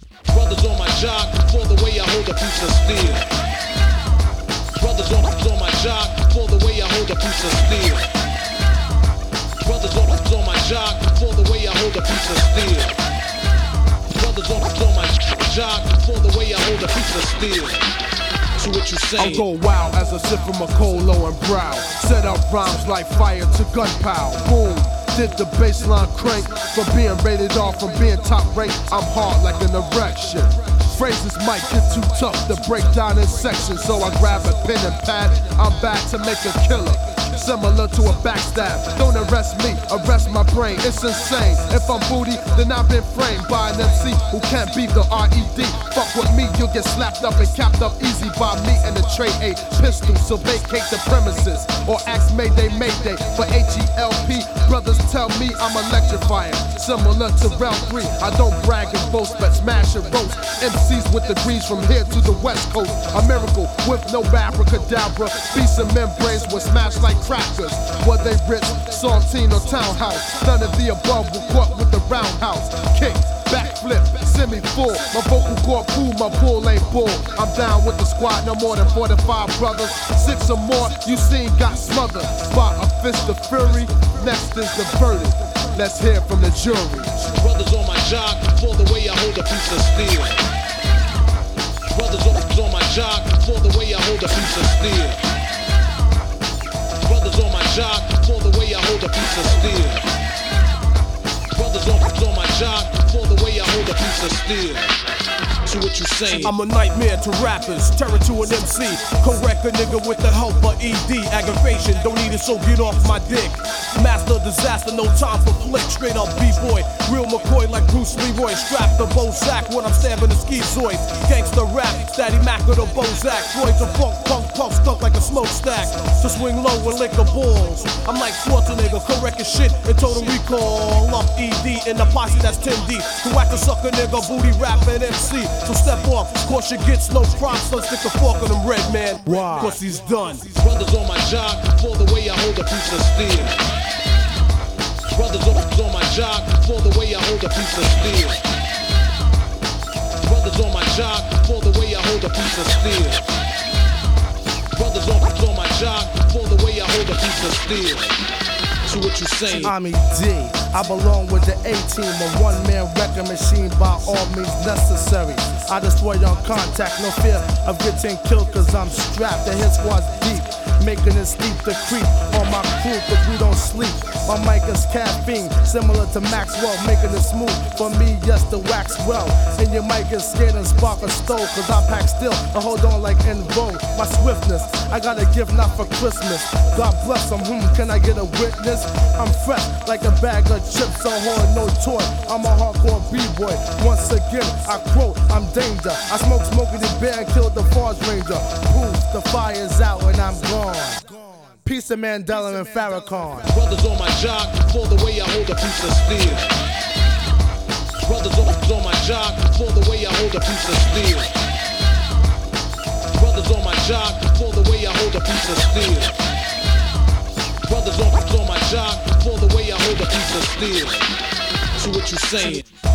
Brothers on my jock for the way I hold a piece of steel. Brothers on my jock for the way I hold a piece of steel. Brothers on my jock for the way I hold a piece of steel. Brothers on my jock for the way I hold a piece of steel. So what you saying? I'll go wild as a sip from a cold low and brow. Set up rhymes like fire to gunpowder. Boom. Did the baseline crank from being rated R, from being top ranked. I'm hard like an erection. Phrases might get too tough to break down in sections, so I grab a pen and pad. I'm back to make a killer, similar to a backstab. Don't arrest me, arrest my brain, it's insane. If I'm booty, then I've been framed by an MC who can't beat the R.E.D. Fuck with me, you'll get slapped up and capped up easy by me and the tray a pistol. So vacate the premises, or ask Mayday, Mayday for H-E-L-P. Brothers tell me I'm electrifying, similar to round 3. I don't brag and boast, but smash and roast MCs with degrees from here to the west coast. A miracle with no abracadabra. Beats and membranes were smashed like crackers. Were they rich, saltine or townhouse? None of the above were caught with the roundhouse. Kick, backflip, semi-full. My vocal cord cool, my pull ain't bull. I'm down with the squad, no more than 45 brothers. 6 or more you seen got smothered by a fist of fury. Next is the verdict. Let's hear from the jury. Brothers on my jock for the way I hold a piece of steel. Brothers on my jock for the way I hold a piece of steel. Brothers on my jock for the way I hold a piece of steel. Brothers on my jock for the way I hold a piece of steel. So what you saying? I'm a nightmare to rappers, terror to an MC. Correct a nigga with the help of ED. Aggravation, don't need it, so get off my dick. Master disaster, no time for flick. Straight up B-boy, real McCoy like Bruce Leroy. Strap the Bozak when I'm stabbing the schizoid. Gangsta rap, Daddy Mac or the Bozak. Droids a funk, punk, puff, stuck like a smokestack. To swing low and lick the balls. I'm like Schwarzenegger, correct as shit in total recall. Up ED in the posse that's 10 deep. To whack a sucker nigga, booty rapping MC. So step off, cause you gets no props. So stick a fork on him, red man. Why? Cause he's done. Brothers on my jock for the way I hold a piece of steel. Brothers on my jock for the way I hold a piece of steel. Brothers on my jock for the way I hold a piece of steel. Brothers on my jock for the way I hold a piece of steel. So what you saying? I'm E.D. I belong with the A-team, a one-man wrecking machine by all means necessary. I destroy on contact, no fear of getting killed, cause I'm strapped and his squad's deep. Making it steep to creep on my crew, cause we don't sleep. My mic is caffeine, similar to Maxwell, making it smooth for me, yes, to wax well. And your mic is scared and spark a stove, cause I pack still and hold on like in vogue. My swiftness, I got a gift not for Christmas. God bless them, can I get a witness? I'm fresh like a bag of chips, so hard, no toy. I'm a hardcore B-boy. Once again, I quote, I'm danger. I smoke Smokey the Bear and killed the Forest Ranger. Poof, the fire's out and I'm gone. Peace of Mandela and Farrakhan. Brothers on my jock for the way I hold a piece of steel. Brothers on my jock for the way I hold a piece of steel. Brothers on my jock for the way I hold a piece of steel. Brothers on my jock for the way I hold a piece of steel. So what you saying?